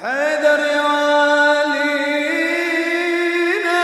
حيدر يا والينا،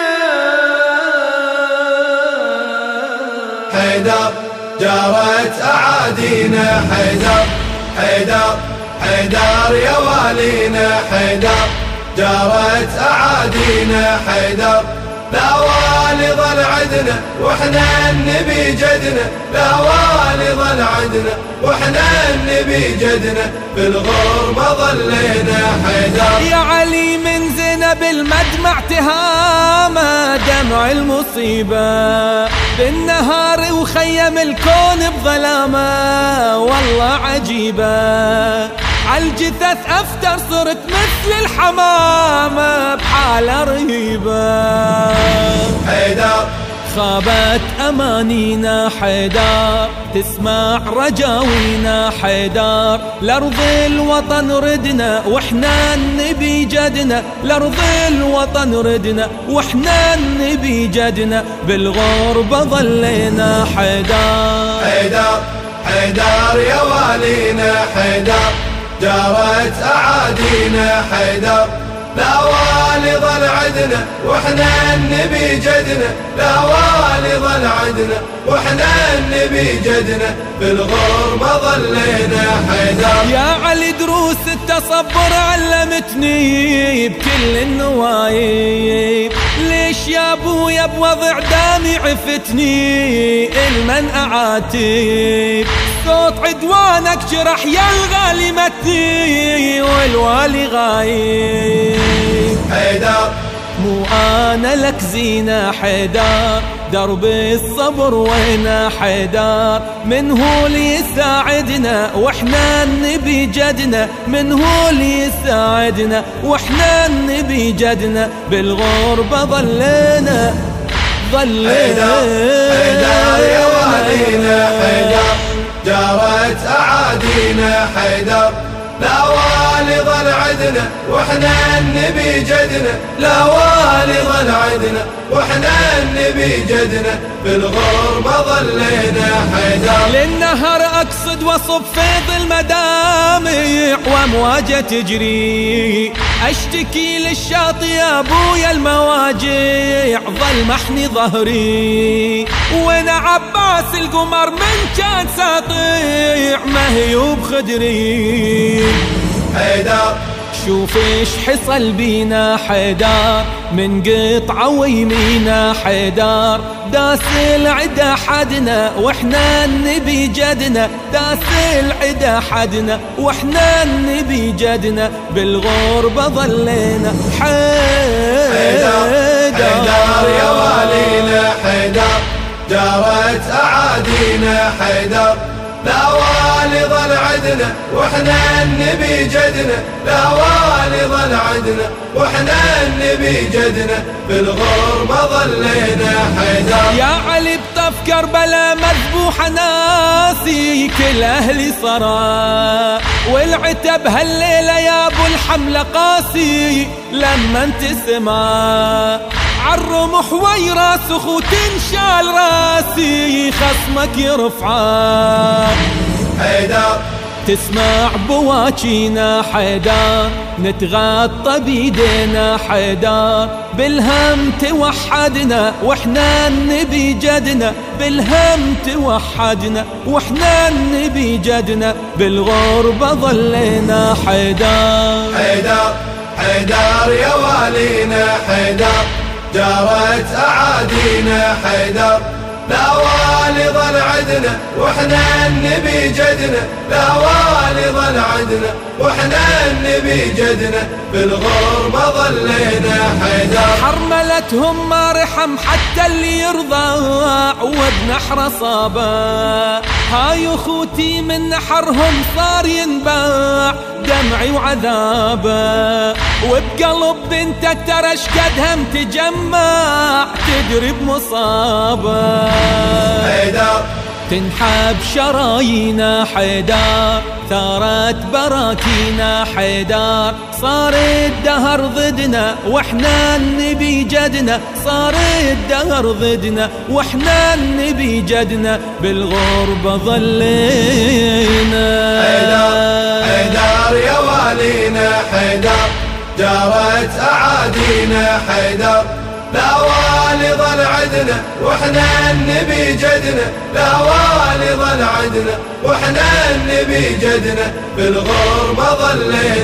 حيدر جارت أعادينا، حيدر حيدر حيدر يا والينا، حيدر جارت أعادينا، حيدر لا والي ظل عدنا واحنا النبي جدنا، لا والي ظل عدنا واحنا النبي جدنا، بالغربة ظلينا حيدر. يا علي من زينب المدمع تهامة، دمع المصيبة بالنهار وخيم الكون بظلامة، والله عجيبة عالجثث أفتر صرت مثل الحمامة بحالة رهيبة. حيدر خابت أمانينا، حيدر تسمع رجاوينا، حيدر لأرض الوطن ردنا واحنا النبي جدنا، لأرض الوطن ردنا واحنا النبي جدنا، بالغربة ظلينا حيدر. حيدر حيدر يا والينا، حيدر جارت أعادينا، حيدر لا والي ظل عدنا واحنا النبي جدنا، لا والي ظل عدنا واحنا النبي جدنا، بالغربة ظلينا حيدر. يا علي دروس التصبر علمتني بكل النوايب، ليش يا ابويا بوضع دامي عفتني المن اعاتب، صوت عدوانك جرح يا الغالي متني والوالي غايب. حيدر مو انا لك زينة حيدر، درب الصبر وينا حيدر، من هو اللي يساعدنا واحنا النبي جدنا، من هو اللي يساعدنا واحنا النبي جدنا، بالغربة ظلينا حيدر يا والينا، حيدر جارت أعادينا، حيدر لا والي ظل عدنا واحنا النبي جدنا، لا والي ظل عدنا واحنا النبي جدنا، بالغربة ظلينا حيدر. للنهر اقصد وصب فيض المدامع وامواجه تجري، اشتكي للشاطئ يا ابويا المواجع ظل محني ظهري، وانا عباس القمر من كان ساطع مهيوب خدري. حيدر شوف ايش حصل بينا حيدر، من قطعة ويمينا حيدر، داس العدا حدنا واحنا النبي جدنا، داس العدا حدنا واحنا النبي جدنا، بالغربة ظلينا حيدر يا والينا، حيدر جارت أعادينا، حيدر لا والي ظل عدنا واحنا النبي جدنا، لا والي ظل عدنا واحنا النبي جدنا، بالغربة ظلينا حيدر. يا علي بطف كربلا مذبوحة ناسي كل أهلي صرا، والعتب هالليلة يا أبو الحملة قاسي لما انت سما، عالرمح ويراس اخو تنشال راسي خصمك يرفعه. حيدر تسمع بواجينا حيدر، نتغطى بيدينا حيدر، بالهم توحدنا واحنا النبي جدنا، بالهم توحدنا واحنا النبي جدنا، بالغربة ظلينا حيدر. حيدر حيدر يا والينا، حيدر جارت أعادينا، حيدر لا والي ظل عدنا واحنا النبي جدنا، لا والي ظل عدنا واحنا النبي جدنا، بالغربة ظلينا حيدر. حرملتهم ما رحم حتى اللي يرضى وبنحر صابه، هاي اخوتي من نحرهم صار ينباع دمعي وعذابه، وبقلب بنتك ترى اشقدهم تجمع تدري بمصابه. حيدر تنحب شرايينا حيدر، ثارت براكينا حيدر، صار الدهر ضدنا واحنا النبي جدنا، صار الدهر ضدنا واحنا النبي جدنا، بالغربة ظلينا. حيدر يا والينا، حيدر جارت أعادينا حيدر، لا والي ظل عدنا واحنا النبي جدنا، لا والي ظل عدنا واحنا النبي جدنا، بالغربة ظلينا